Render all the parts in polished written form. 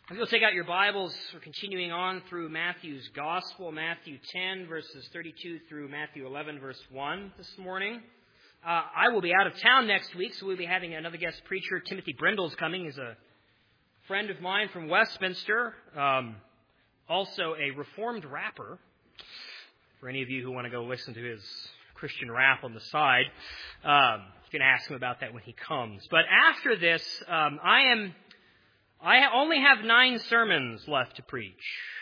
If you'll take out your Bibles, we're continuing on through Matthew's Gospel, Matthew 10, verses 32 through Matthew 11, verse 1 this morning. I will be out of town next week, so we'll be having another guest preacher. Timothy Brindle's coming. He's a friend of mine from Westminster, also a Reformed rapper. For any of you who want to go listen to his Christian rap on the side, you can ask him about that when he comes. But after this, I only have 9 sermons left to preach,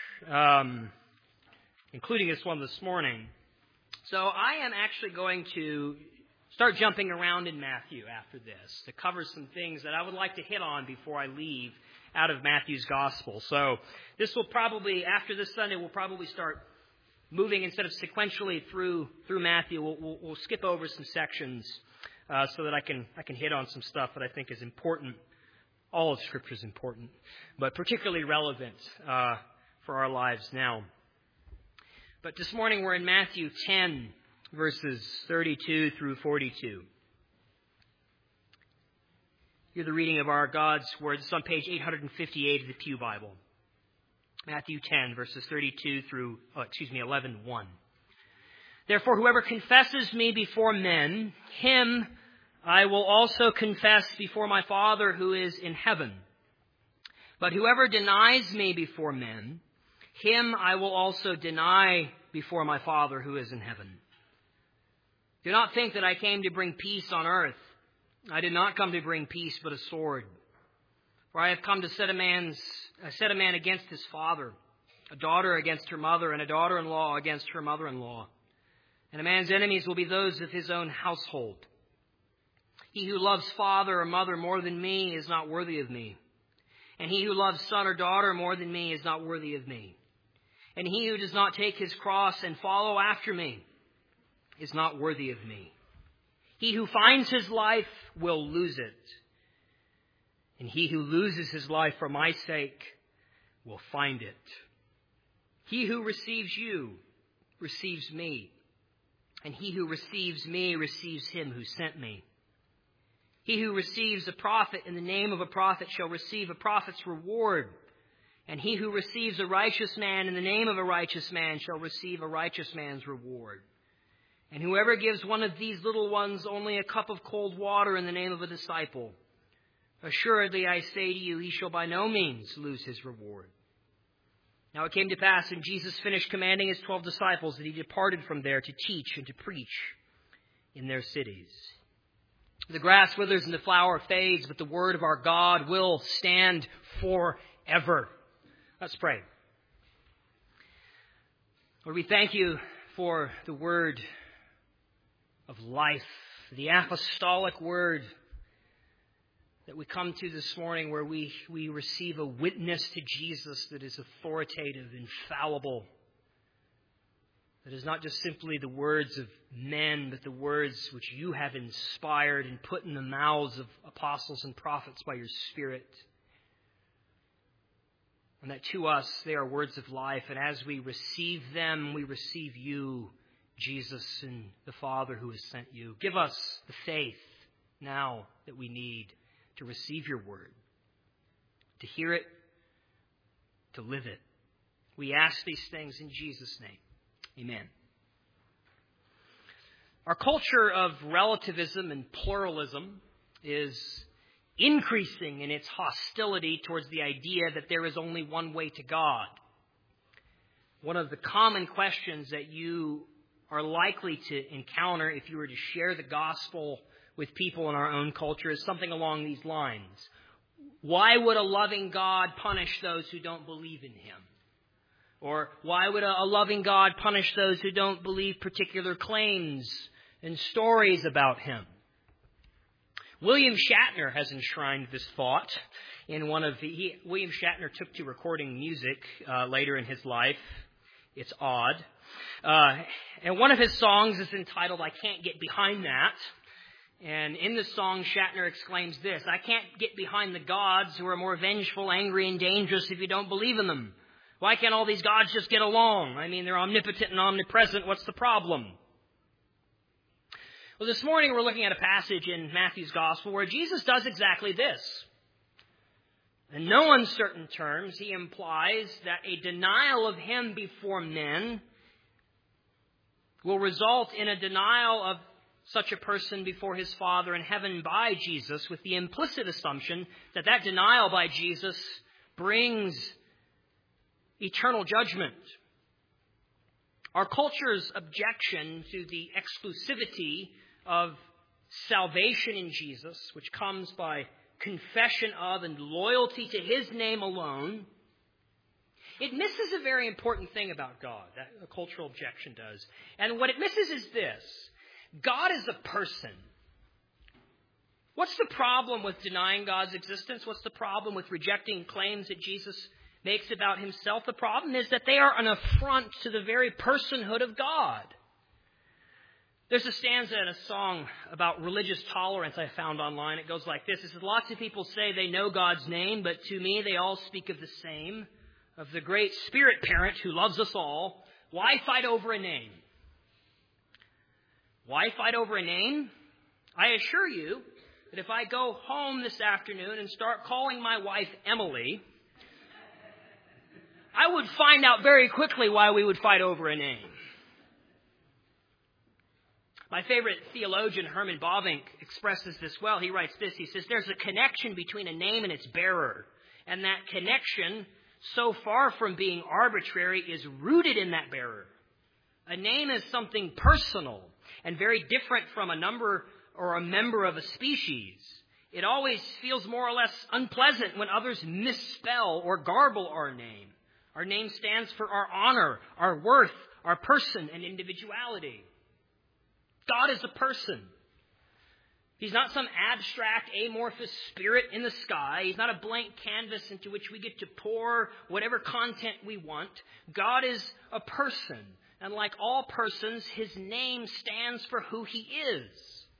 including this one this morning. So I am actually going to start jumping around in Matthew after this to cover some things that I would like to hit on before I leave out of Matthew's Gospel. So this will probably, after this Sunday, we'll probably start moving instead of sequentially through Matthew. We'll skip over some sections so that I can hit on some stuff that I think is important. All of Scripture is important, but particularly relevant for our lives now. But this morning we're in Matthew 10, verses 32 through 42. Hear the reading of our God's Word. It's on page 858 of the Pew Bible. Matthew 10, verses 32 through, 11:1. Therefore, whoever confesses me before men, him I will also confess before my Father who is in heaven. But whoever denies me before men, him I will also deny before my Father who is in heaven. Do not think that I came to bring peace on earth. I did not come to bring peace, but a sword. For I have come to set a man against his father, a daughter against her mother, and a daughter-in-law against her mother-in-law. And a man's enemies will be those of his own household. He who loves father or mother more than me is not worthy of me. And he who loves son or daughter more than me is not worthy of me. And he who does not take his cross and follow after me is not worthy of me. He who finds his life will lose it. And he who loses his life for my sake will find it. He who receives you receives me. And he who receives me receives him who sent me. He who receives a prophet in the name of a prophet shall receive a prophet's reward. And he who receives a righteous man in the name of a righteous man shall receive a righteous man's reward. And whoever gives one of these little ones only a cup of cold water in the name of a disciple, assuredly I say to you, he shall by no means lose his reward. Now it came to pass when Jesus finished commanding his 12 disciples that he departed from there to teach and to preach in their cities. The grass withers and the flower fades, but the word of our God will stand forever. Let's pray. Lord, we thank you for the word of life, the apostolic word that we come to this morning, where we receive a witness to Jesus that is authoritative, infallible, that is not just simply the words of men, but the words which you have inspired and put in the mouths of apostles and prophets by your Spirit. And that to us they are words of life. And as we receive them, we receive you, Jesus, and the Father who has sent you. Give us the faith now that we need to receive your word, to hear it, to live it. We ask these things in Jesus' name. Amen. Our culture of relativism and pluralism is increasing in its hostility towards the idea that there is only one way to God. One of the common questions that you are likely to encounter if you were to share the gospel with people in our own culture is something along these lines. Why would a loving God punish those who don't believe in him? Or why would a loving God punish those who don't believe particular claims and stories about him? William Shatner has enshrined this thought in William Shatner took to recording music later in his life. It's odd. And one of his songs is entitled, I Can't Get Behind That. And in the song, Shatner exclaims this: I can't get behind the gods who are more vengeful, angry, and dangerous if you don't believe in them. Why can't all these gods just get along? I mean, they're omnipotent and omnipresent. What's the problem? Well, this morning we're looking at a passage in Matthew's Gospel where Jesus does exactly this. In no uncertain terms, he implies that a denial of him before men will result in a denial of such a person before his Father in heaven by Jesus, with the implicit assumption that that denial by Jesus brings eternal judgment. Our culture's objection to the exclusivity of salvation in Jesus, which comes by confession of and loyalty to his name alone, it misses a very important thing about God, that a cultural objection does. And what it misses is this: God is a person. What's the problem with denying God's existence? What's the problem with rejecting claims that Jesus makes about himself? The problem is that they are an affront to the very personhood of God. There's a stanza in a song about religious tolerance I found online. It goes like this. It says, lots of people say they know God's name, but to me they all speak of the same, of the great Spirit parent who loves us all. Why fight over a name? Why fight over a name? I assure you that if I go home this afternoon and start calling my wife Emily, I would find out very quickly why we would fight over a name. My favorite theologian, Herman Bavinck, expresses this well. He writes this. He says, there's a connection between a name and its bearer. And that connection, so far from being arbitrary, is rooted in that bearer. A name is something personal and very different from a number or a member of a species. It always feels more or less unpleasant when others misspell or garble our name. Our name stands for our honor, our worth, our person, and individuality. God is a person. He's not some abstract, amorphous spirit in the sky. He's not a blank canvas into which we get to pour whatever content we want. God is a person. And like all persons, his name stands for who he is.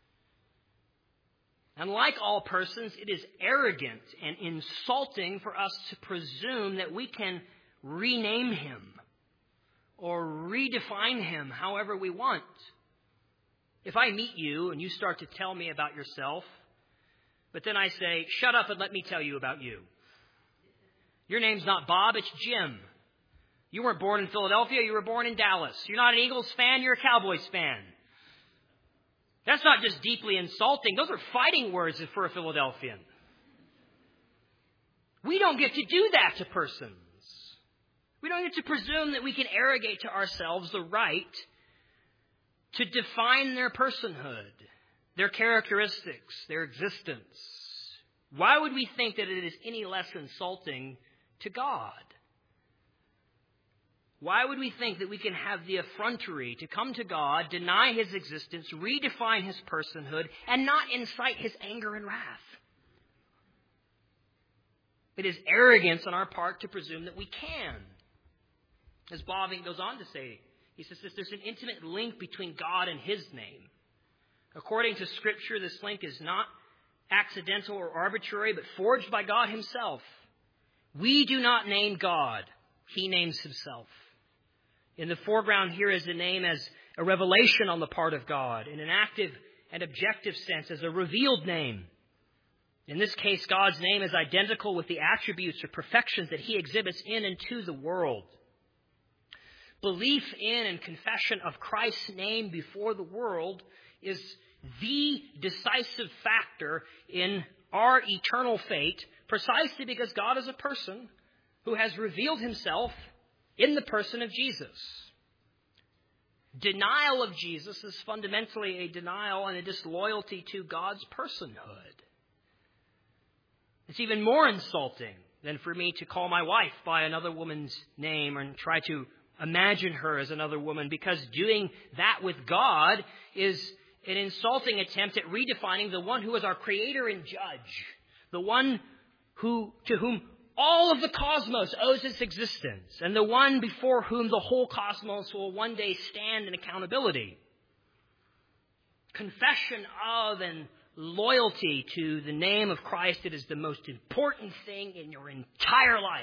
And like all persons, it is arrogant and insulting for us to presume that we can rename him or redefine him however we want. If I meet you and you start to tell me about yourself, but then I say, shut up and let me tell you about you. Your name's not Bob, it's Jim. You weren't born in Philadelphia, you were born in Dallas. You're not an Eagles fan, you're a Cowboys fan. That's not just deeply insulting. Those are fighting words for a Philadelphian. We don't get to do that to persons. We don't get to presume that we can arrogate to ourselves the right to define their personhood, their characteristics, their existence. Why would we think that it is any less insulting to God? Why would we think that we can have the effrontery to come to God, deny his existence, redefine his personhood, and not incite his anger and wrath? It is arrogance on our part to presume that we can. As Bavinck goes on to say, he says this, there's an intimate link between God and his name. According to Scripture, this link is not accidental or arbitrary, but forged by God himself. We do not name God. He names himself. In the foreground here is the name as a revelation on the part of God, in an active and objective sense, as a revealed name. In this case, God's name is identical with the attributes or perfections that he exhibits in and to the world. Belief in and confession of Christ's name before the world is the decisive factor in our eternal fate, precisely because God is a person who has revealed himself in the person of Jesus. Denial of Jesus is fundamentally a denial and a disloyalty to God's personhood. It's even more insulting than for me to call my wife by another woman's name and try to imagine her as another woman, because doing that with God is an insulting attempt at redefining the one who is our creator and judge, the one to whom all of the cosmos owes its existence, and the one before whom the whole cosmos will one day stand in accountability. Confession of and loyalty to the name of Christ, it is the most important thing in your entire life.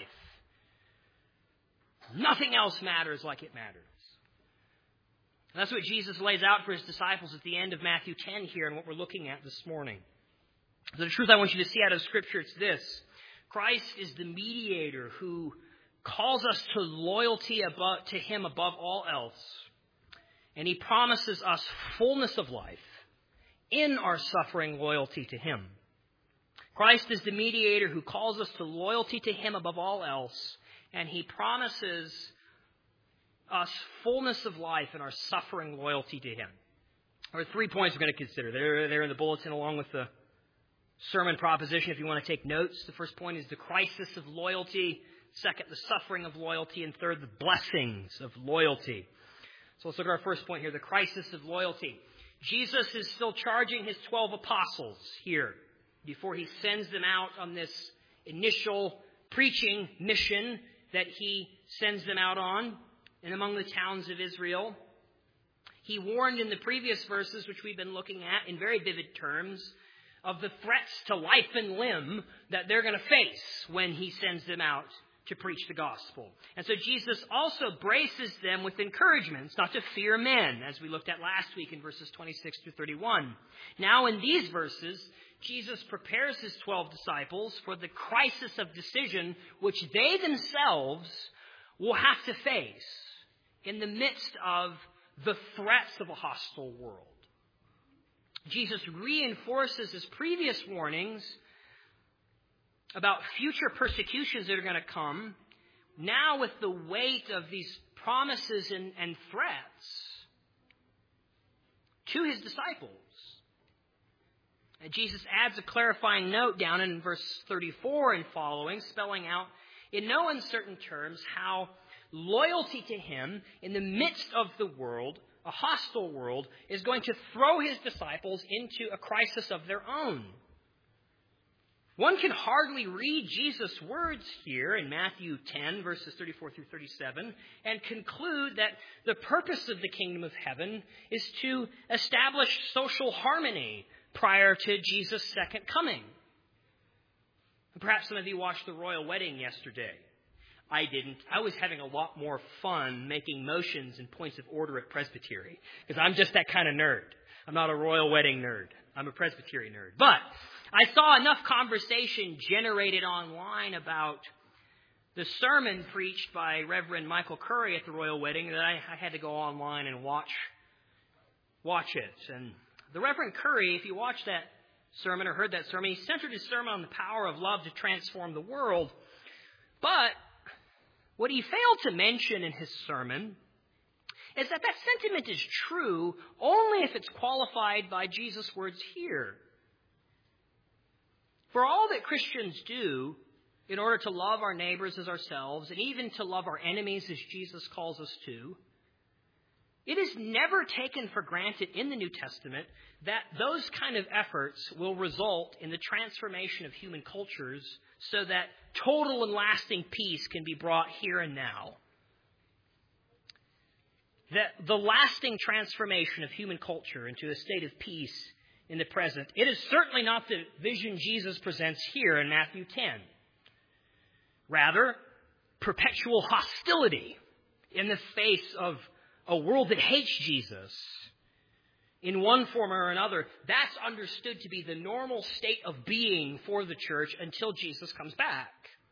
Nothing else matters like it matters. And that's what Jesus lays out for his disciples at the end of Matthew 10 here and what we're looking at this morning. The truth I want you to see out of Scripture, it's this. Christ is the mediator who calls us to loyalty to him above all else. And he promises us fullness of life in our suffering loyalty to him. Christ is the mediator who calls us to loyalty to him above all else. And he promises us fullness of life in our suffering loyalty to him. There are 3 points we're going to consider. They're in the bulletin along with the sermon proposition if you want to take notes. The first point is the crisis of loyalty. Second, the suffering of loyalty. And third, the blessings of loyalty. So let's look at our first point here, the crisis of loyalty. Jesus is still charging his 12 apostles here before he sends them out on this initial preaching mission that he sends them out on and among the towns of Israel. He warned in the previous verses, which we've been looking at in very vivid terms, of the threats to life and limb that they're going to face when he sends them out to preach the gospel. And so Jesus also braces them with encouragements not to fear men, as we looked at last week in verses 26 through 31. Now in these verses, Jesus prepares his 12 disciples for the crisis of decision which they themselves will have to face in the midst of the threats of a hostile world. Jesus reinforces his previous warnings about future persecutions that are going to come, now with the weight of these promises and threats to his disciples. And Jesus adds a clarifying note down in verse 34 and following, spelling out in no uncertain terms how loyalty to him in the midst of the world, a hostile world, is going to throw his disciples into a crisis of their own. One can hardly read Jesus' words here in Matthew 10, verses 34 through 37, and conclude that the purpose of the kingdom of heaven is to establish social harmony prior to Jesus' second coming. Perhaps some of you watched the royal wedding yesterday. I didn't. I was having a lot more fun making motions and points of order at Presbytery, because I'm just that kind of nerd. I'm not a royal wedding nerd. I'm a Presbytery nerd. But I saw enough conversation generated online about the sermon preached by Reverend Michael Curry at the royal wedding that I had to go online and watch it. And the Reverend Curry, if you watched that sermon or heard that sermon, he centered his sermon on the power of love to transform the world. But what he failed to mention in his sermon is that sentiment is true only if it's qualified by Jesus' words here. For all that Christians do in order to love our neighbors as ourselves, and even to love our enemies as Jesus calls us to, it is never taken for granted in the New Testament that those kind of efforts will result in the transformation of human cultures so that total and lasting peace can be brought here and now. That the lasting transformation of human culture into a state of peace in the present, it is certainly not the vision Jesus presents here in Matthew 10. Rather, perpetual hostility in the face of a world that hates Jesus in one form or another. That's understood to be the normal state of being for the church until Jesus comes back.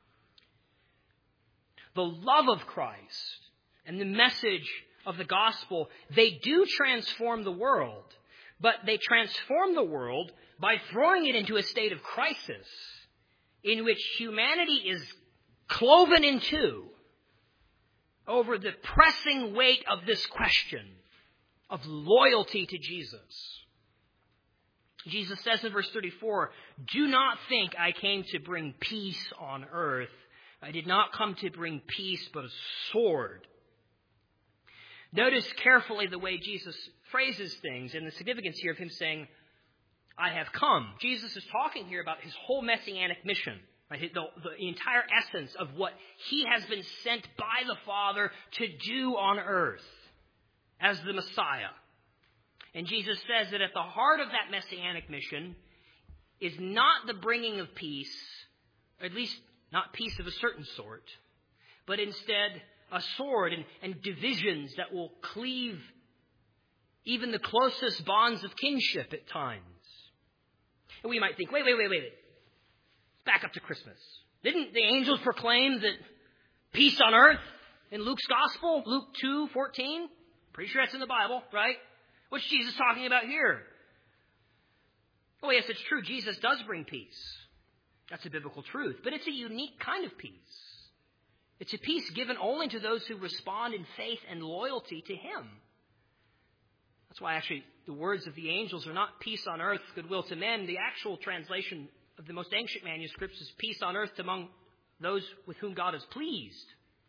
The love of Christ and the message of the gospel, they do transform the world, but they transform the world by throwing it into a state of crisis in which humanity is cloven in two over the pressing weight of this question of loyalty to Jesus. Jesus says in verse 34, "Do not think I came to bring peace on earth. I did not come to bring peace, but a sword." Notice carefully the way Jesus phrases things and the significance here of him saying, "I have come." Jesus is talking here about his whole messianic mission, right? The entire essence of what he has been sent by the Father to do on earth as the Messiah. And Jesus says that at the heart of that messianic mission is not the bringing of peace, or at least not peace of a certain sort, but instead a sword and divisions that will cleave even the closest bonds of kinship at times. And we might think, wait. Let's back up to Christmas. Didn't the angels proclaim that peace on earth in Luke's gospel? Luke 2:14? Pretty sure that's in the Bible, right? What's Jesus talking about here? Oh, yes, it's true. Jesus does bring peace. That's a biblical truth. But it's a unique kind of peace. It's a peace given only to those who respond in faith and loyalty to Him. That's why actually the words of the angels are not peace on earth, goodwill to men. The actual translation of the most ancient manuscripts is peace on earth among those with whom God is pleased.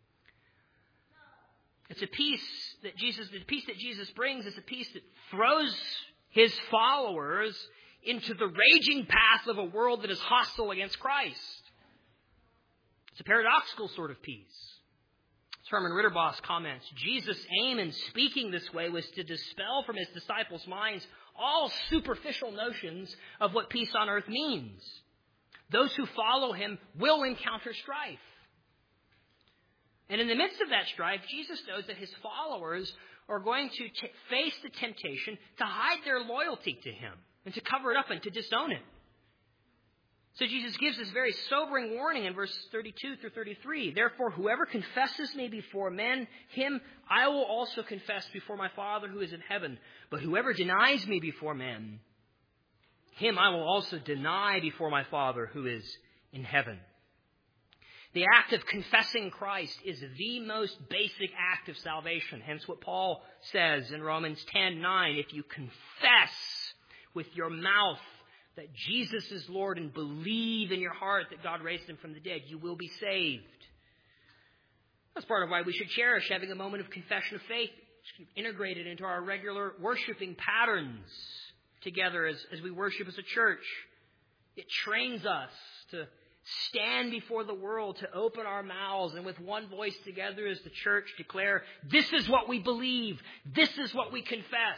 It's a peace that Jesus brings is a peace that throws His followers into the raging path of a world that is hostile against Christ. It's a paradoxical sort of peace. As Herman Ritterboss comments, Jesus' aim in speaking this way was to dispel from His disciples' minds all superficial notions of what peace on earth means. Those who follow Him will encounter strife. And in the midst of that strife, Jesus knows that His followers are going to face the temptation to hide their loyalty to Him and to cover it up and to disown it. So Jesus gives this very sobering warning in verse 32 through 33. Therefore, whoever confesses me before men, him I will also confess before my Father who is in heaven. But whoever denies me before men, him I will also deny before my Father who is in heaven. The act of confessing Christ is the most basic act of salvation. Hence what Paul says in Romans 10:9, if you confess with your mouth that Jesus is Lord and believe in your heart that God raised Him from the dead, you will be saved. That's part of why we should cherish having a moment of confession of faith, integrated into our regular worshiping patterns together as we worship as a church. It trains us to stand before the world, to open our mouths, and with one voice together as the church declare, this is what we believe, this is what we confess.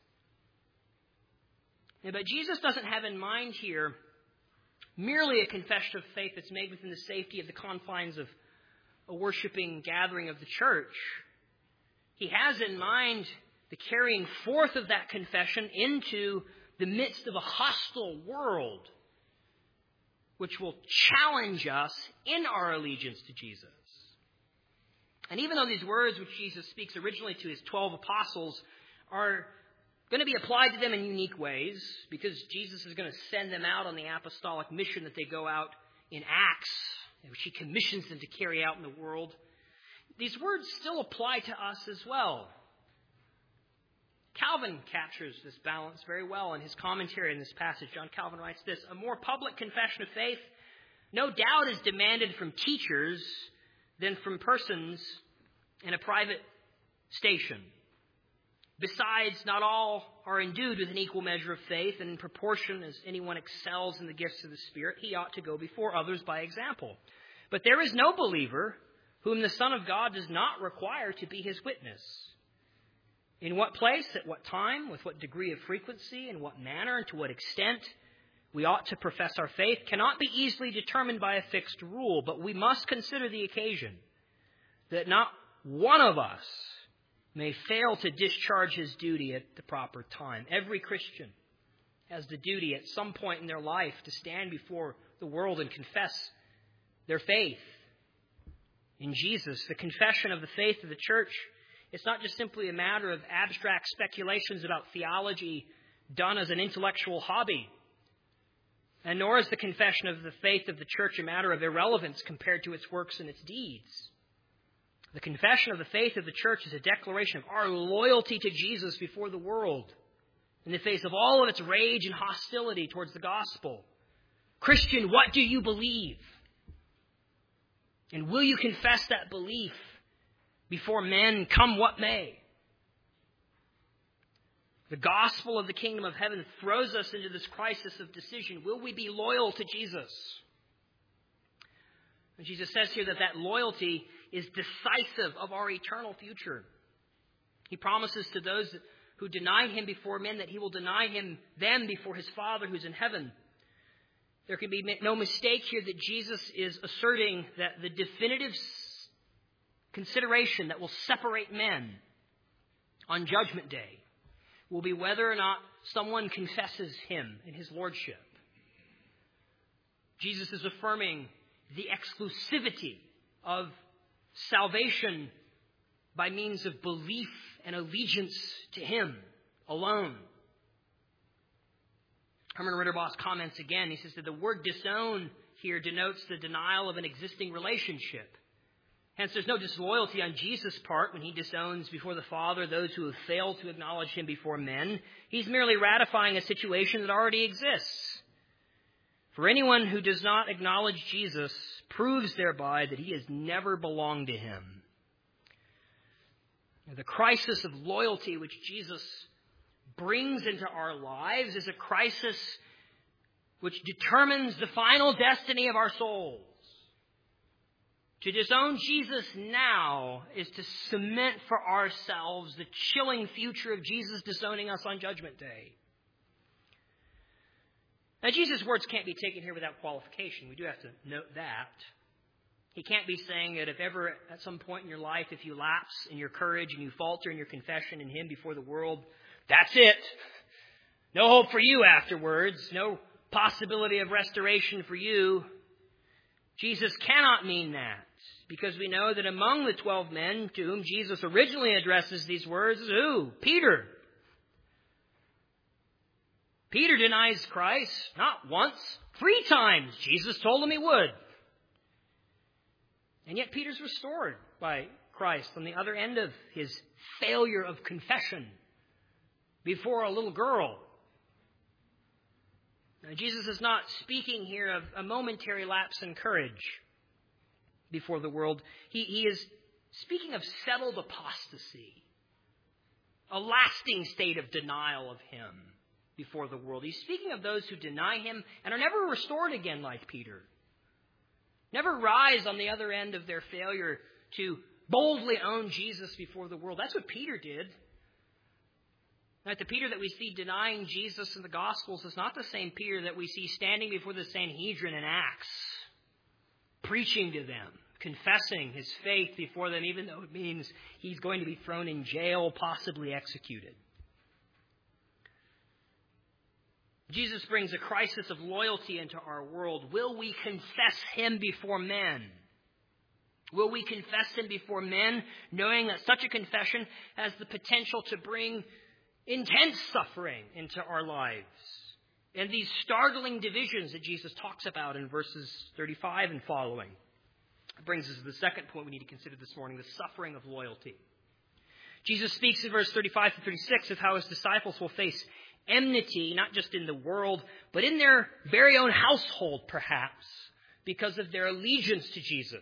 Yeah, but Jesus doesn't have in mind here merely a confession of faith that's made within the safety of the confines of a worshiping gathering of the church. He has in mind the carrying forth of that confession into the midst of a hostile world, which will challenge us in our allegiance to Jesus. And even though these words which Jesus speaks originally to His 12 apostles are going to be applied to them in unique ways, because Jesus is going to send them out on the apostolic mission that they go out in Acts, which He commissions them to carry out in the world, these words still apply to us as well. Calvin captures this balance very well in his commentary in this passage. John Calvin writes this: a more public confession of faith no doubt is demanded from teachers than from persons in a private station. Besides, not all are endued with an equal measure of faith, and in proportion as anyone excels in the gifts of the Spirit, he ought to go before others by example. But there is no believer whom the Son of God does not require to be His witness. In what place, at what time, with what degree of frequency, in what manner, and to what extent we ought to profess our faith cannot be easily determined by a fixed rule, but we must consider the occasion, that not one of us may fail to discharge his duty at the proper time. Every Christian has the duty at some point in their life to stand before the world and confess their faith in Jesus. The confession of the faith of the church, it's not just simply a matter of abstract speculations about theology done as an intellectual hobby. And nor is the confession of the faith of the church a matter of irrelevance compared to its works and its deeds. The confession of the faith of the church is a declaration of our loyalty to Jesus before the world in the face of all of its rage and hostility towards the gospel. Christian, what do you believe? And will you confess that belief before men, come what may? The gospel of the kingdom of heaven throws us into this crisis of decision. Will we be loyal to Jesus? And Jesus says here that loyalty is decisive of our eternal future. He promises to those who deny Him before men that He will deny them before His Father who's in heaven. There can be no mistake here that Jesus is asserting that the definitive consideration that will separate men on Judgment Day will be whether or not someone confesses Him in His lordship. Jesus is affirming the exclusivity of salvation by means of belief and allegiance to Him alone. Herman Ritterboss comments again. He says that the word disown here denotes the denial of an existing relationship. Hence, there's no disloyalty on Jesus' part when He disowns before the Father those who have failed to acknowledge Him before men. He's merely ratifying a situation that already exists. For anyone who does not acknowledge Jesus proves thereby that he has never belonged to Him. The crisis of loyalty which Jesus brings into our lives is a crisis which determines the final destiny of our souls. To disown Jesus now is to cement for ourselves the chilling future of Jesus disowning us on Judgment Day. Now, Jesus' words can't be taken here without qualification. We do have to note that. He can't be saying that if ever at some point in your life, if you lapse in your courage and you falter in your confession in Him before the world, that's it. No hope for you afterwards. No possibility of restoration for you. Jesus cannot mean that, because we know that among the 12 men to whom Jesus originally addresses these words is who? Peter. Peter denies Christ not once, 3 times. Jesus told him he would. And yet Peter's restored by Christ on the other end of his failure of confession before a little girl. Now, Jesus is not speaking here of a momentary lapse in courage before the world. He is speaking of settled apostasy, a lasting state of denial of Him before the world. He's speaking of those who deny Him and are never restored again like Peter. Never rise on the other end of their failure to boldly own Jesus before the world. That's what Peter did. The Peter that we see denying Jesus in the Gospels is not the same Peter that we see standing before the Sanhedrin in Acts, preaching to them, confessing his faith before them, even though it means he's going to be thrown in jail, possibly executed. Jesus brings a crisis of loyalty into our world. Will we confess Him before men? Will we confess Him before men, knowing that such a confession has the potential to bring intense suffering into our lives? And these startling divisions that Jesus talks about in verses 35 and following. It brings us to the second point we need to consider this morning, the suffering of loyalty. Jesus speaks in verse 35 to 36 of how His disciples will face enmity, not just in the world, but in their very own household, perhaps, because of their allegiance to Jesus.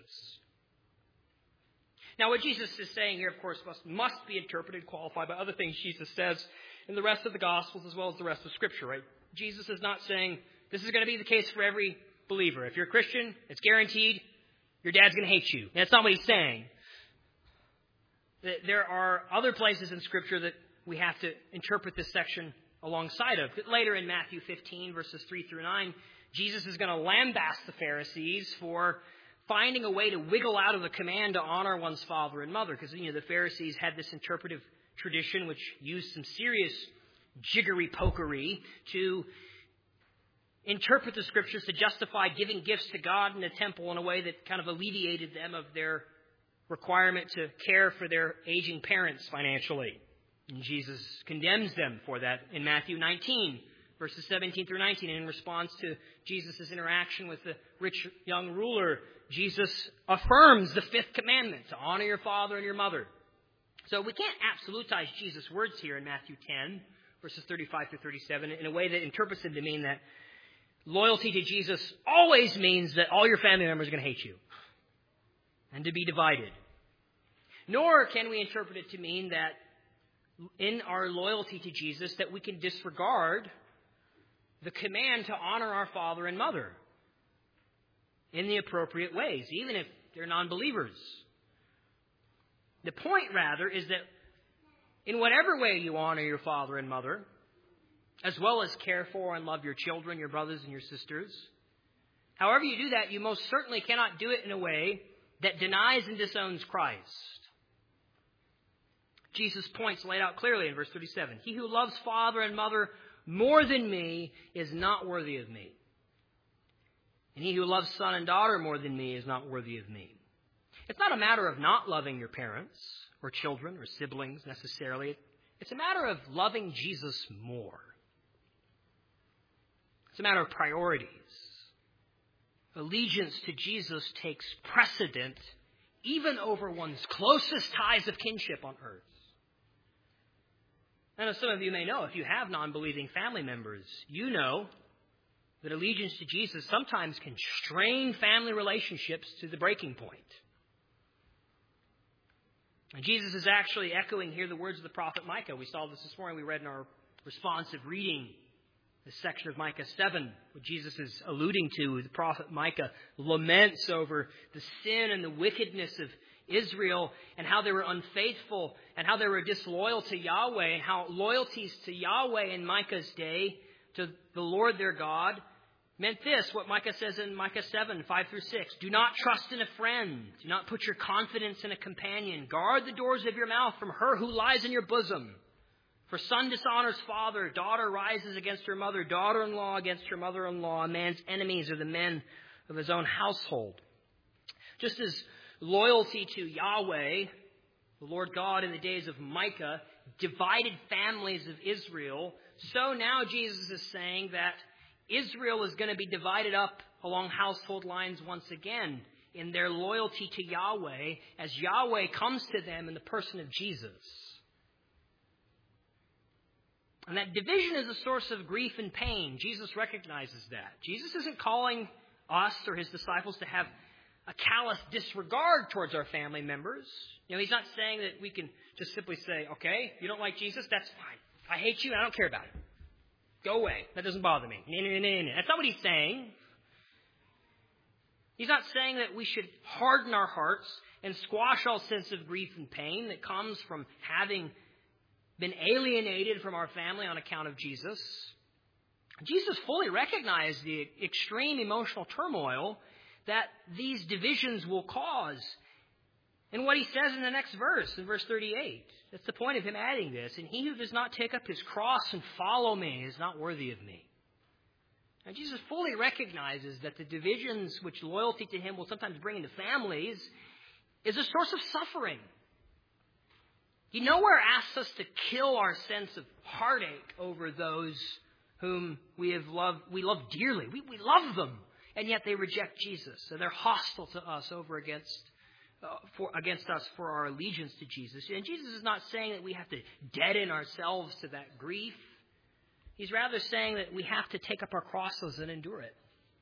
Now, what Jesus is saying here, of course, must be interpreted, qualified by other things Jesus says in the rest of the Gospels as well as the rest of Scripture, right? Jesus is not saying this is going to be the case for every believer. If you're a Christian, it's guaranteed your dad's going to hate you. That's not what He's saying. There are other places in Scripture that we have to interpret this section alongside of. Later in Matthew 15, verses 3 through 9, Jesus is going to lambast the Pharisees for finding a way to wiggle out of the command to honor one's father and mother. Because, the Pharisees had this interpretive tradition which used some serious jiggery-pokery to interpret the Scriptures to justify giving gifts to God in the temple in a way that kind of alleviated them of their requirement to care for their aging parents financially. And Jesus condemns them for that in Matthew 19, verses 17 through 19. And in response to Jesus' interaction with the rich young ruler, Jesus affirms the 5th commandment, to honor your father and your mother. So we can't absolutize Jesus' words here in Matthew 10, verses 35 through 37, in a way that interprets them to mean that loyalty to Jesus always means that all your family members are going to hate you and to be divided. Nor can we interpret it to mean that in our loyalty to Jesus that we can disregard the command to honor our father and mother in the appropriate ways, even if they're non-believers. The point, rather, is that in whatever way you honor your father and mother, as well as care for and love your children, your brothers and your sisters, however you do that, you most certainly cannot do it in a way that denies and disowns Christ. Jesus' points laid out clearly in verse 37. He who loves father and mother more than me is not worthy of me. And he who loves son and daughter more than me is not worthy of me. It's not a matter of not loving your parents or children or siblings necessarily. It's a matter of loving Jesus more. It's a matter of priorities. Allegiance to Jesus takes precedent even over one's closest ties of kinship on earth. And as some of you may know, if you have non-believing family members, you know that allegiance to Jesus sometimes can strain family relationships to the breaking point. And Jesus is actually echoing here the words of the prophet Micah. We saw this morning. We read in our responsive reading this section of Micah 7, what Jesus is alluding to. The prophet Micah laments over the sin and the wickedness of Israel and how they were unfaithful and how they were disloyal to Yahweh and how loyalties to Yahweh in Micah's day, to the Lord their God, meant this, what Micah says in Micah 7, 5 through 6. Do not trust in a friend. Do not put your confidence in a companion. Guard the doors of your mouth from her who lies in your bosom. For son dishonors father, daughter rises against her mother, daughter-in-law against her mother-in-law. A man's enemies are the men of his own household. Just as loyalty to Yahweh, the Lord God in the days of Micah, divided families of Israel, so now Jesus is saying that Israel is going to be divided up along household lines once again in their loyalty to Yahweh as Yahweh comes to them in the person of Jesus. And that division is a source of grief and pain. Jesus recognizes that. Jesus isn't calling us or his disciples to have a callous disregard towards our family members. He's not saying that we can just simply say, okay, you don't like Jesus, that's fine. I hate you, I don't care about it. Go away. That doesn't bother me. That's not what he's saying. He's not saying that we should harden our hearts and squash all sense of grief and pain that comes from having been alienated from our family on account of Jesus. Jesus fully recognized the extreme emotional turmoil that these divisions will cause. And what he says in the next verse, in verse 38, that's the point of him adding this. And he who does not take up his cross and follow me is not worthy of me. Now, Jesus fully recognizes that the divisions which loyalty to him will sometimes bring into families is a source of suffering. He nowhere asks us to kill our sense of heartache over those whom we love dearly. We love them, and yet they reject Jesus. So they're hostile to us over against us for our allegiance to Jesus. And Jesus is not saying that we have to deaden ourselves to that grief. He's rather saying that we have to take up our crosses and endure it.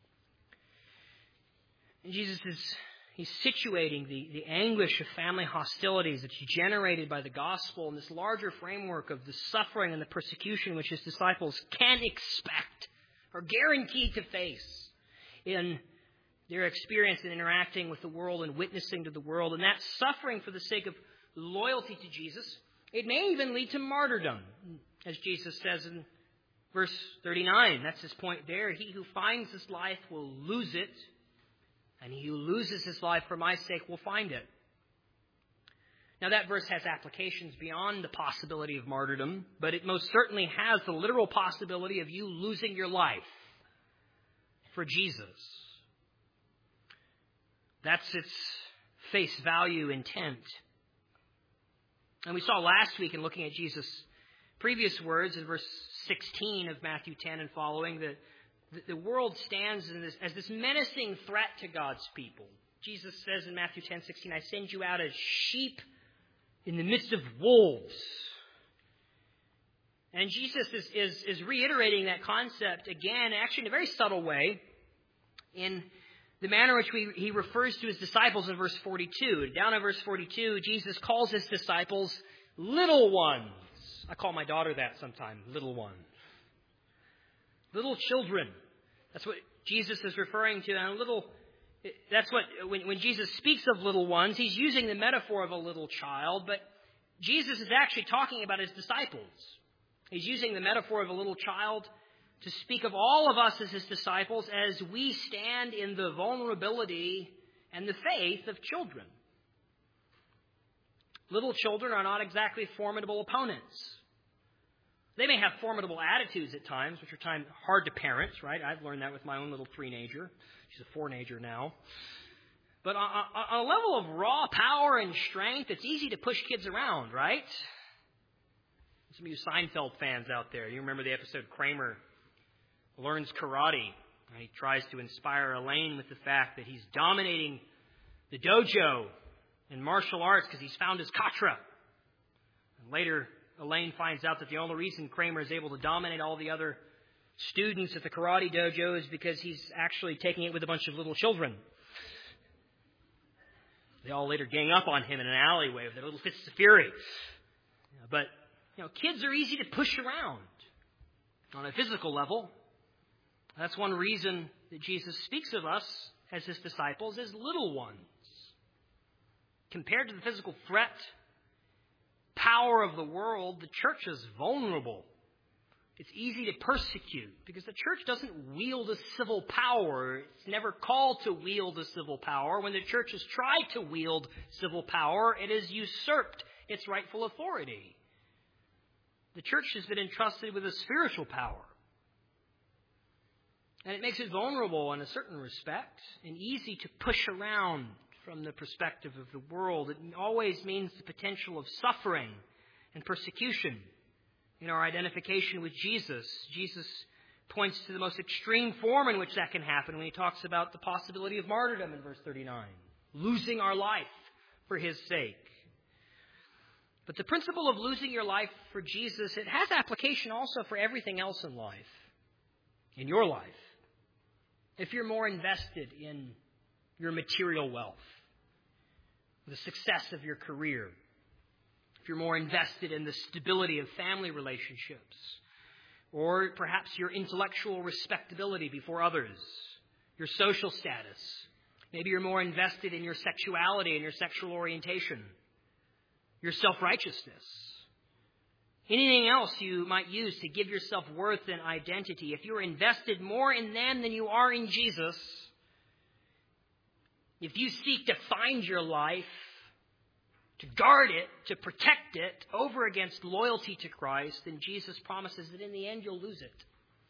And Jesus he's situating the anguish of family hostilities that's generated by the gospel in this larger framework of the suffering and the persecution which his disciples can expect or guaranteed to face in their experience in interacting with the world and witnessing to the world. And that suffering for the sake of loyalty to Jesus, it may even lead to martyrdom, as Jesus says in verse 39. That's his point there. He who finds his life will lose it, and he who loses his life for my sake will find it. Now that verse has applications beyond the possibility of martyrdom, but it most certainly has the literal possibility of you losing your life for Jesus. That's its face value intent. And we saw last week in looking at Jesus' previous words in verse 16 of Matthew 10 and following that the world stands as this menacing threat to God's people. Jesus says in Matthew 10:16, I send you out as sheep in the midst of wolves. And Jesus is reiterating that concept again, actually in a very subtle way, in the manner in which he refers to his disciples in verse 42. Down in verse 42, Jesus calls his disciples little ones. I call my daughter that sometimes, little one. Little children. That's what Jesus is referring to. And that's what, when Jesus speaks of little ones, he's using the metaphor of a little child, but Jesus is actually talking about his disciples. He's using the metaphor of a little child to speak of all of us as his disciples as we stand in the vulnerability and the faith of children. Little children are not exactly formidable opponents. They may have formidable attitudes at times, which are hard to parent, right? I've learned that with my own little 3-nager. She's a 4-nager now. But on a level of raw power and strength, it's easy to push kids around, right? Some of you Seinfeld fans out there, you remember the episode Kramer learns karate. He tries to inspire Elaine with the fact that he's dominating the dojo in martial arts because he's found his katra. And later, Elaine finds out that the only reason Kramer is able to dominate all the other students at the karate dojo is because he's actually taking it with a bunch of little children. They all later gang up on him in an alleyway with their little fists of fury. But, kids are easy to push around on a physical level. That's one reason that Jesus speaks of us as his disciples as little ones. Compared to the physical threat, power of the world, the church is vulnerable. It's easy to persecute because the church doesn't wield a civil power. It's never called to wield a civil power. When the church has tried to wield civil power, it has usurped its rightful authority. The church has been entrusted with a spiritual power. And it makes it vulnerable in a certain respect and easy to push around from the perspective of the world. It always means the potential of suffering and persecution in our identification with Jesus. Jesus points to the most extreme form in which that can happen when he talks about the possibility of martyrdom in verse 39, losing our life for his sake. But the principle of losing your life for Jesus, it has application also for everything else in life, in your life. If you're more invested in your material wealth, the success of your career, if you're more invested in the stability of family relationships, or perhaps your intellectual respectability before others, your social status, maybe you're more invested in your sexuality and your sexual orientation, your self-righteousness, anything else you might use to give yourself worth and identity, if you're invested more in them than you are in Jesus, if you seek to find your life, to guard it, to protect it over against loyalty to Christ, then Jesus promises that in the end you'll lose it.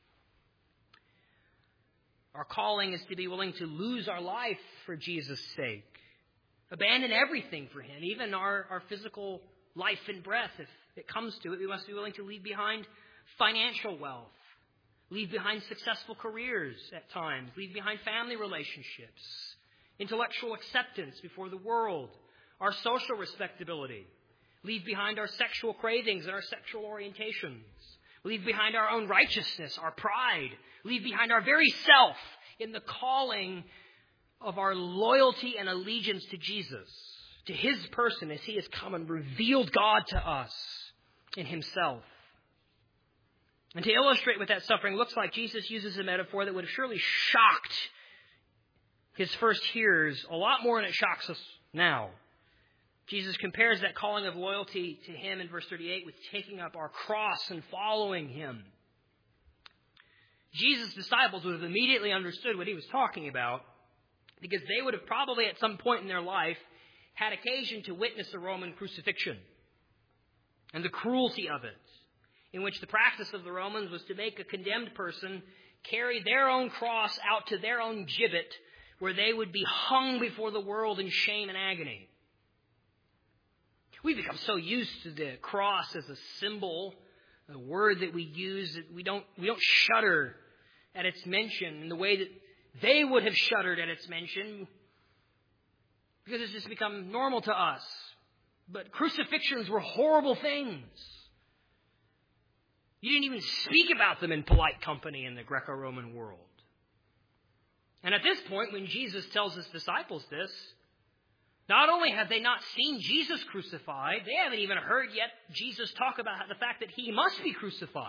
Our calling is to be willing to lose our life for Jesus' sake. Abandon everything for him, even our physical life and breath. If it comes to it, we must be willing to leave behind financial wealth, leave behind successful careers at times, leave behind family relationships, intellectual acceptance before the world, our social respectability, leave behind our sexual cravings and our sexual orientations, leave behind our own righteousness, our pride, leave behind our very self in the calling of our loyalty and allegiance to Jesus, to his person as he has come and revealed God to us in himself. And to illustrate what that suffering looks like, Jesus uses a metaphor that would have surely shocked his first hearers a lot more than it shocks us now. Jesus compares that calling of loyalty to him in verse 38 with taking up our cross and following him. Jesus' disciples would have immediately understood what he was talking about because they would have probably at some point in their life had occasion to witness a Roman crucifixion and the cruelty of it, in which the practice of the Romans was to make a condemned person carry their own cross out to their own gibbet where they would be hung before the world in shame and agony. We've become so used to the cross as a symbol, a word that we use, that we don't shudder at its mention in the way that they would have shuddered at its mention because it's just become normal to us. But crucifixions were horrible things. You didn't even speak about them in polite company in the Greco-Roman world. And at this point, when Jesus tells his disciples this, not only have they not seen Jesus crucified, they haven't even heard yet Jesus talk about the fact that he must be crucified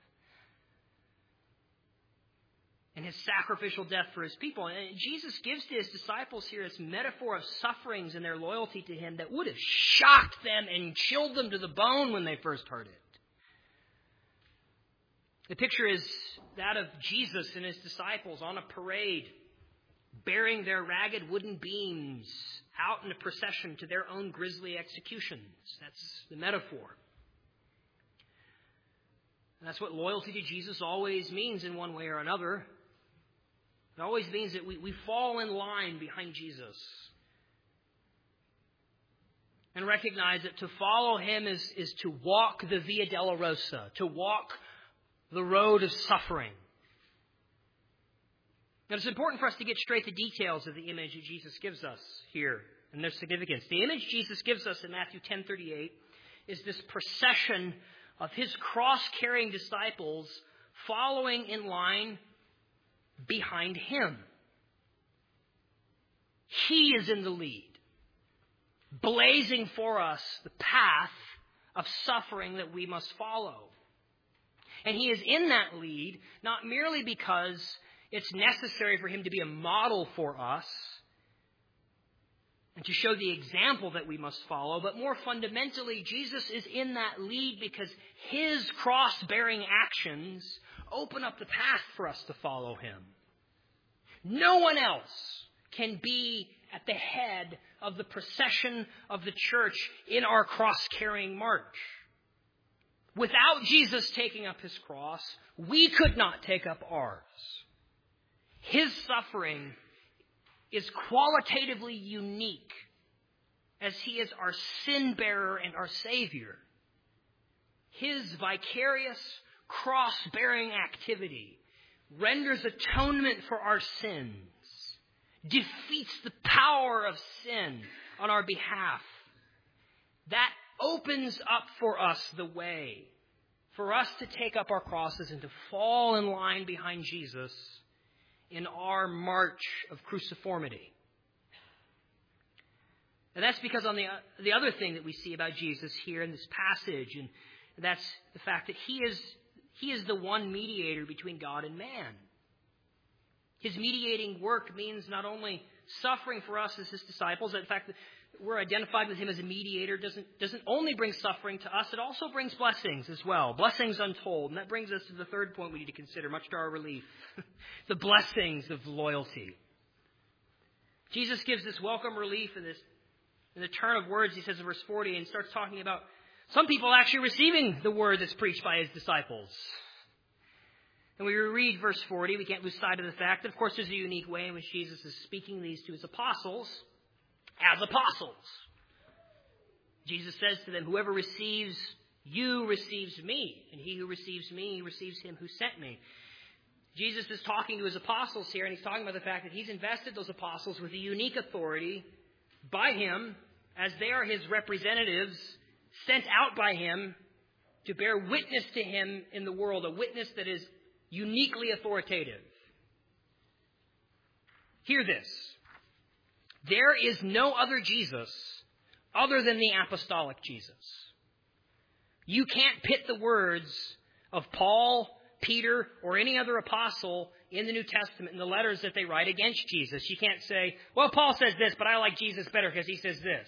and his sacrificial death for his people. And Jesus gives to his disciples here this metaphor of sufferings and their loyalty to him that would have shocked them and chilled them to the bone when they first heard it. The picture is that of Jesus and his disciples on a parade, bearing their ragged wooden beams out in a procession to their own grisly executions. That's the metaphor. And that's what loyalty to Jesus always means in one way or another. It always means that we fall in line behind Jesus. And recognize that to follow him is to walk the Via Dolorosa, to walk the road of suffering. Now, it's important for us to get straight the details of the image that Jesus gives us here and their significance. The image Jesus gives us in Matthew 10:38 is this procession of his cross-carrying disciples following in line behind him. He is in the lead, blazing for us the path of suffering that we must follow. And he is in that lead not merely because it's necessary for him to be a model for us and to show the example that we must follow, but more fundamentally, Jesus is in that lead because his cross-bearing actions open up the path for us to follow him. No one else can be at the head of the procession of the church in our cross-carrying march. Without Jesus taking up his cross, we could not take up ours. His suffering is qualitatively unique as he is our sin bearer and our Savior. His vicarious cross-bearing activity renders atonement for our sins, defeats the power of sin on our behalf. That opens up for us the way for us to take up our crosses and to fall in line behind Jesus in our march of cruciformity. And that's because on the other thing that we see about Jesus here in this passage, and that's the fact that he is the one mediator between God and man. His mediating work means not only suffering for us as his disciples, in fact, we're identified with him as a mediator doesn't only bring suffering to us, it also brings blessings as well. Blessings untold. And that brings us to the third point we need to consider, much to our relief. The blessings of loyalty. Jesus gives this welcome relief in the turn of words, he says in verse 40, and starts talking about some people actually receiving the word that's preached by his disciples. And we read verse 40, we can't lose sight of the fact that, of course, there's a unique way in which Jesus is speaking these to his apostles as apostles. Jesus says to them, whoever receives you receives me, and he who receives me receives him who sent me. Jesus is talking to his apostles here, and he's talking about the fact that he's invested those apostles with a unique authority by him, as they are his representatives sent out by him to bear witness to him in the world, a witness that is uniquely authoritative. Hear this. There is no other Jesus other than the apostolic Jesus. You can't pit the words of Paul, Peter, or any other apostle in the New Testament in the letters that they write against Jesus. You can't say, well, Paul says this, but I like Jesus better because he says this.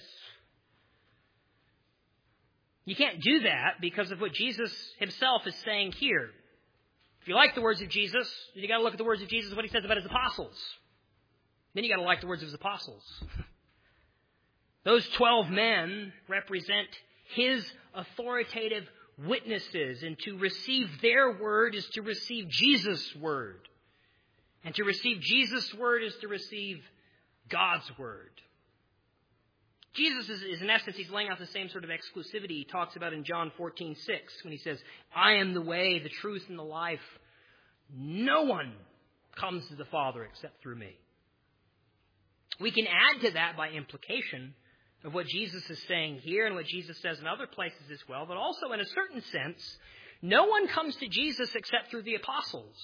You can't do that because of what Jesus himself is saying here. If you like the words of Jesus, you got to look at the words of Jesus, what he says about his apostles. Then you got to like the words of his apostles. Those 12 men represent his authoritative witnesses, and to receive their word is to receive Jesus' word. And to receive Jesus' word is to receive God's word. Jesus is in essence, he's laying out the same sort of exclusivity he talks about in John 14:6 when he says, I am the way, the truth, and the life. No one comes to the Father except through me. We can add to that by implication of what Jesus is saying here and what Jesus says in other places as well, but also in a certain sense, no one comes to Jesus except through the apostles.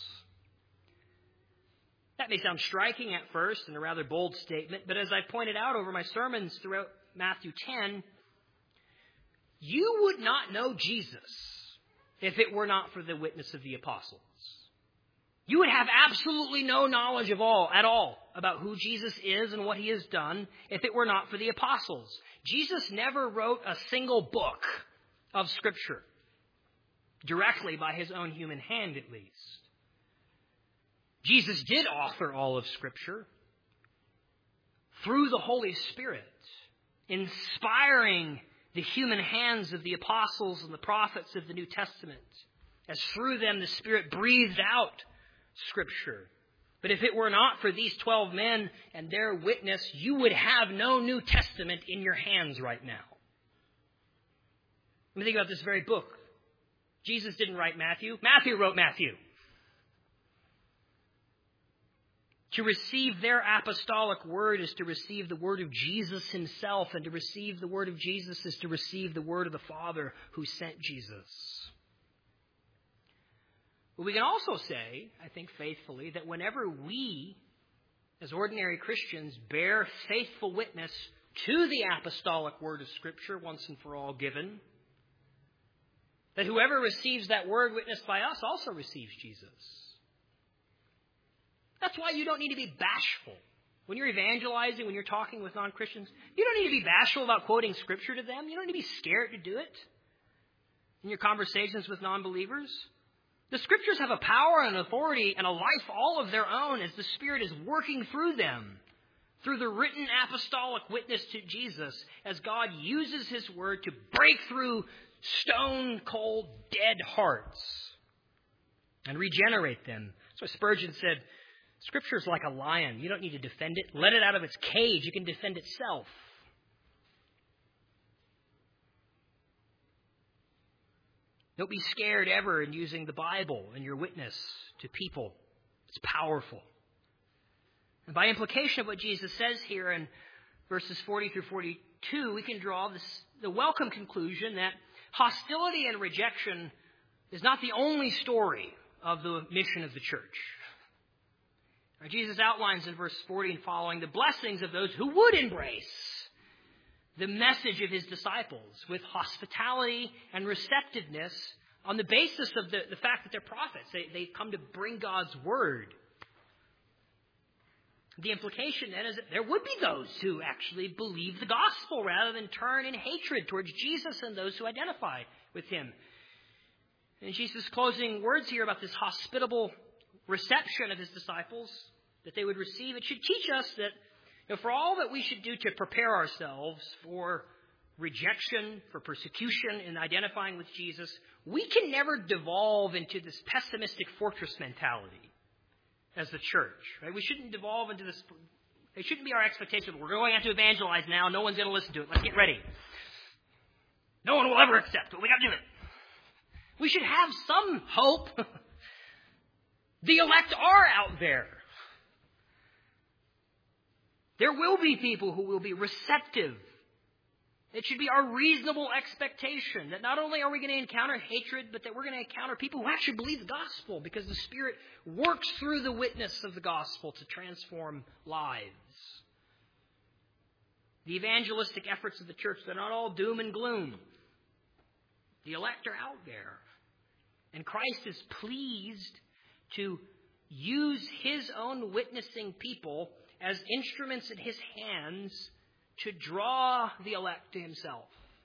That may sound striking at first and a rather bold statement, but as I pointed out over my sermons throughout Matthew 10, you would not know Jesus if it were not for the witness of the apostles. You would have absolutely no knowledge at all about who Jesus is and what he has done if it were not for the apostles. Jesus never wrote a single book of Scripture, directly by his own human hand at least. Jesus did author all of Scripture through the Holy Spirit, inspiring the human hands of the apostles and the prophets of the New Testament as through them the Spirit breathed out Scripture. But if it were not for these 12 men and their witness, you would have no New Testament in your hands right now. Let me think about this very book. Jesus didn't write Matthew. Matthew wrote Matthew. To receive their apostolic word is to receive the word of Jesus himself, and to receive the word of Jesus is to receive the word of the Father who sent Jesus. But we can also say, I think faithfully, that whenever we, as ordinary Christians, bear faithful witness to the apostolic word of Scripture, once and for all given, that whoever receives that word witnessed by us also receives Jesus. That's why you don't need to be bashful. When you're evangelizing, when you're talking with non-Christians, you don't need to be bashful about quoting Scripture to them. You don't need to be scared to do it in your conversations with non-believers. The Scriptures have a power and an authority and a life all of their own as the Spirit is working through them, through the written apostolic witness to Jesus, as God uses His Word to break through stone-cold, dead hearts and regenerate them. So Spurgeon said, Scripture is like a lion. You don't need to defend it. Let it out of its cage. It can defend itself. Don't be scared ever in using the Bible in your witness to people. It's powerful. And by implication of what Jesus says here in verses 40 through 42, we can draw the welcome conclusion that hostility and rejection is not the only story of the mission of the church. Jesus outlines in verse 40 and following the blessings of those who would embrace the message of his disciples with hospitality and receptiveness on the basis of the fact that they're prophets. They come to bring God's word. The implication then is that there would be those who actually believe the gospel rather than turn in hatred towards Jesus and those who identify with him. And Jesus' closing words here about this hospitable reception of his disciples that they would receive, it should teach us that for all that we should do to prepare ourselves for rejection, for persecution in identifying with Jesus, we can never devolve into this pessimistic fortress mentality as the church. Right? We shouldn't devolve into this. It shouldn't be our expectation that we're going out to evangelize now. No one's going to listen to it. Let's get ready. No one will ever accept it. We got to do it. We should have some hope. The elect are out there. There will be people who will be receptive. It should be our reasonable expectation that not only are we going to encounter hatred, but that we're going to encounter people who actually believe the gospel because the Spirit works through the witness of the gospel to transform lives. The evangelistic efforts of the church, they're not all doom and gloom. The elect are out there. And Christ is pleased to use his own witnessing people as instruments in his hands to draw the elect to himself.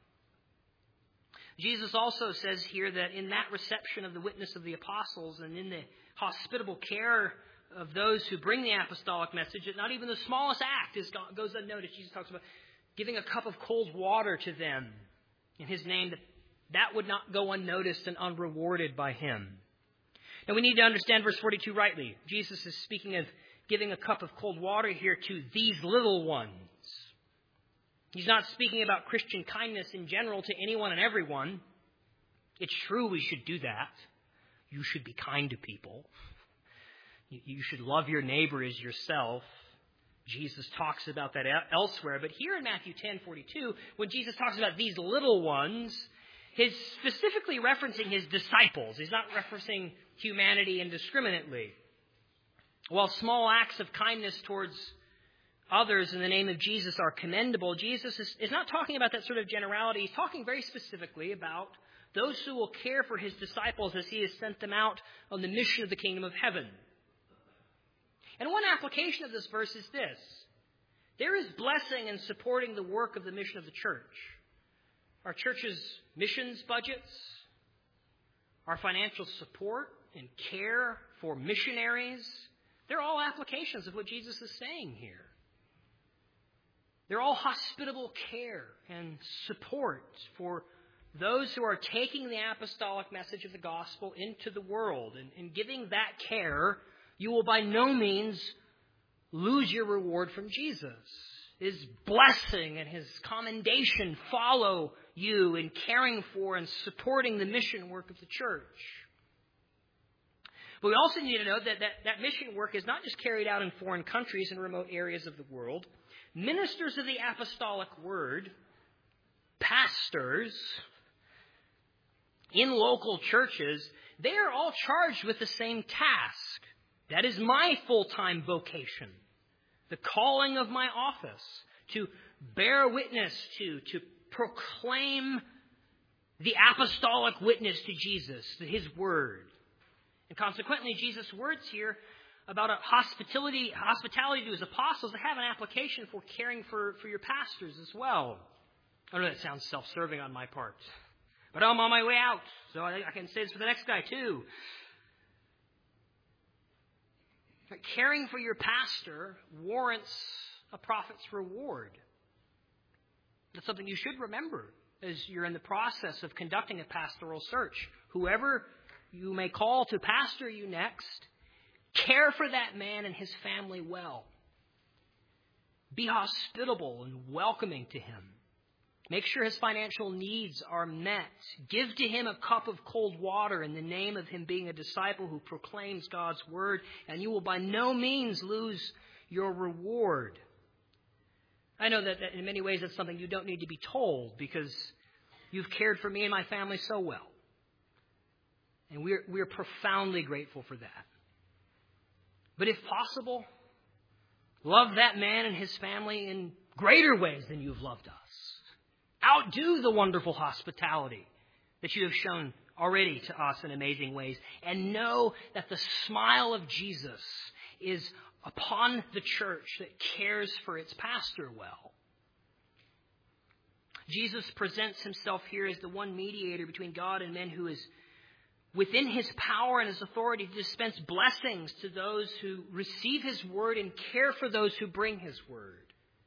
Jesus also says here that in that reception of the witness of the apostles and in the hospitable care of those who bring the apostolic message, that not even the smallest act goes unnoticed. Jesus talks about giving a cup of cold water to them in his name, that would not go unnoticed and unrewarded by him. And we need to understand verse 42 rightly. Jesus is speaking of giving a cup of cold water here to these little ones. He's not speaking about Christian kindness in general to anyone and everyone. It's true we should do that. You should be kind to people. You should love your neighbor as yourself. Jesus talks about that elsewhere. But here in Matthew 10:42, when Jesus talks about these little ones, he's specifically referencing his disciples. He's not referencing humanity indiscriminately. While small acts of kindness towards others in the name of Jesus are commendable, Jesus is not talking about that sort of generality. He's talking very specifically about those who will care for his disciples as he has sent them out on the mission of the kingdom of heaven. And one application of this verse is this. There is blessing in supporting the work of the mission of the church. Our church's missions budgets, our financial support and care for missionaries, they're all applications of what Jesus is saying here. They're all hospitable care and support for those who are taking the apostolic message of the gospel into the world. And in giving that care, you will by no means lose your reward from Jesus. His blessing and His commendation follow you in caring for and supporting the mission work of the church. But we also need to know that mission work is not just carried out in foreign countries and remote areas of the world. Ministers of the apostolic word, pastors in local churches, they are all charged with the same task. That is my full-time vocation, the calling of my office, to bear witness to proclaim the apostolic witness to Jesus, to His word. And consequently, Jesus' words here about hospitality to His apostles, they have an application for caring for your pastors as well. I know that sounds self-serving on my part, but I'm on my way out, so I can say this for the next guy too. Caring for your pastor warrants a prophet's reward. That's something you should remember as you're in the process of conducting a pastoral search. Whoever you may call to pastor you next, care for that man and his family well. Be hospitable and welcoming to him. Make sure his financial needs are met. Give to him a cup of cold water in the name of him being a disciple who proclaims God's word, and you will by no means lose your reward. I know that in many ways that's something you don't need to be told because you've cared for me and my family so well. And we're profoundly grateful for that. But if possible, love that man and his family in greater ways than you've loved us. Outdo the wonderful hospitality that you have shown already to us in amazing ways. And know that the smile of Jesus is upon the church that cares for its pastor well. Jesus presents Himself here as the one mediator between God and men who is within His power and His authority to dispense blessings to those who receive His word and care for those who bring His word.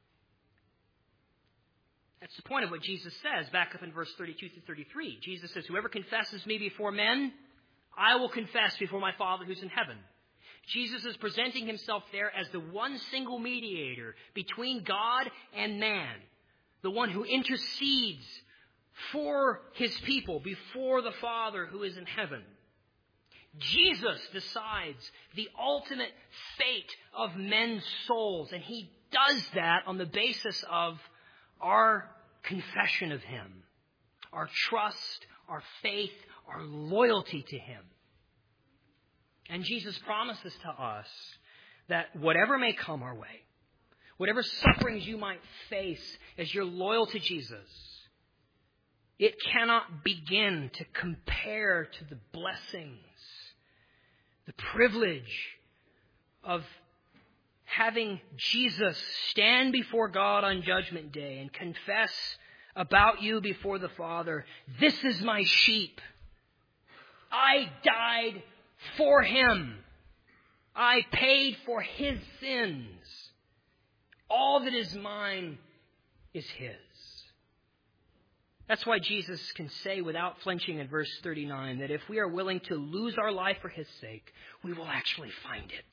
That's the point of what Jesus says back up in verse 32 through 33. Jesus says, whoever confesses me before men, I will confess before my Father who's in heaven. Jesus is presenting Himself there as the one single mediator between God and man, the one who intercedes for His people before the Father who is in heaven. Jesus decides the ultimate fate of men's souls, and He does that on the basis of our confession of Him, our trust, our faith, our loyalty to Him. And Jesus promises to us that whatever may come our way, whatever sufferings you might face as you're loyal to Jesus, it cannot begin to compare to the blessings, the privilege of having Jesus stand before God on Judgment Day and confess about you before the Father, this is my sheep. I died for him. I paid for his sins. All that is mine is his. That's why Jesus can say without flinching in verse 39 that if we are willing to lose our life for his sake, we will actually find it.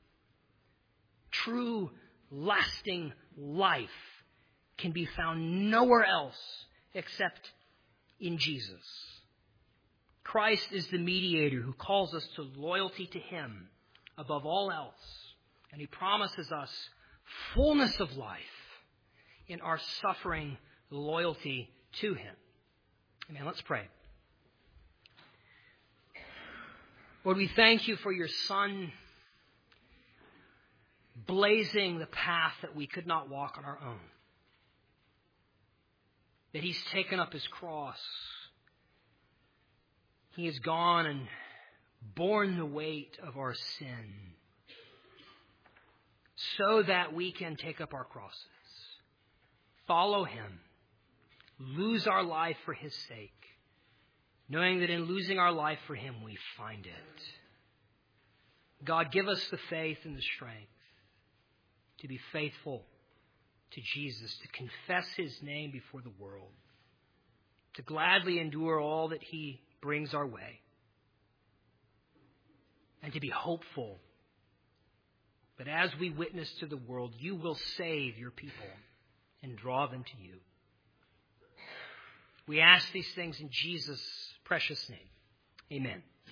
True, lasting life can be found nowhere else except in Jesus. Christ is the mediator who calls us to loyalty to him above all else. And he promises us fullness of life in our suffering loyalty to him. Amen. Let's pray. Lord, we thank you for your Son blazing the path that we could not walk on our own. That he's taken up his cross. He has gone and borne the weight of our sin so that we can take up our crosses, follow him, lose our life for his sake, knowing that in losing our life for him, we find it. God, give us the faith and the strength to be faithful to Jesus, to confess his name before the world. to gladly endure all that he brings our way, and to be hopeful that as we witness to the world, you will save your people and draw them to you. We ask these things in Jesus' precious name. Amen.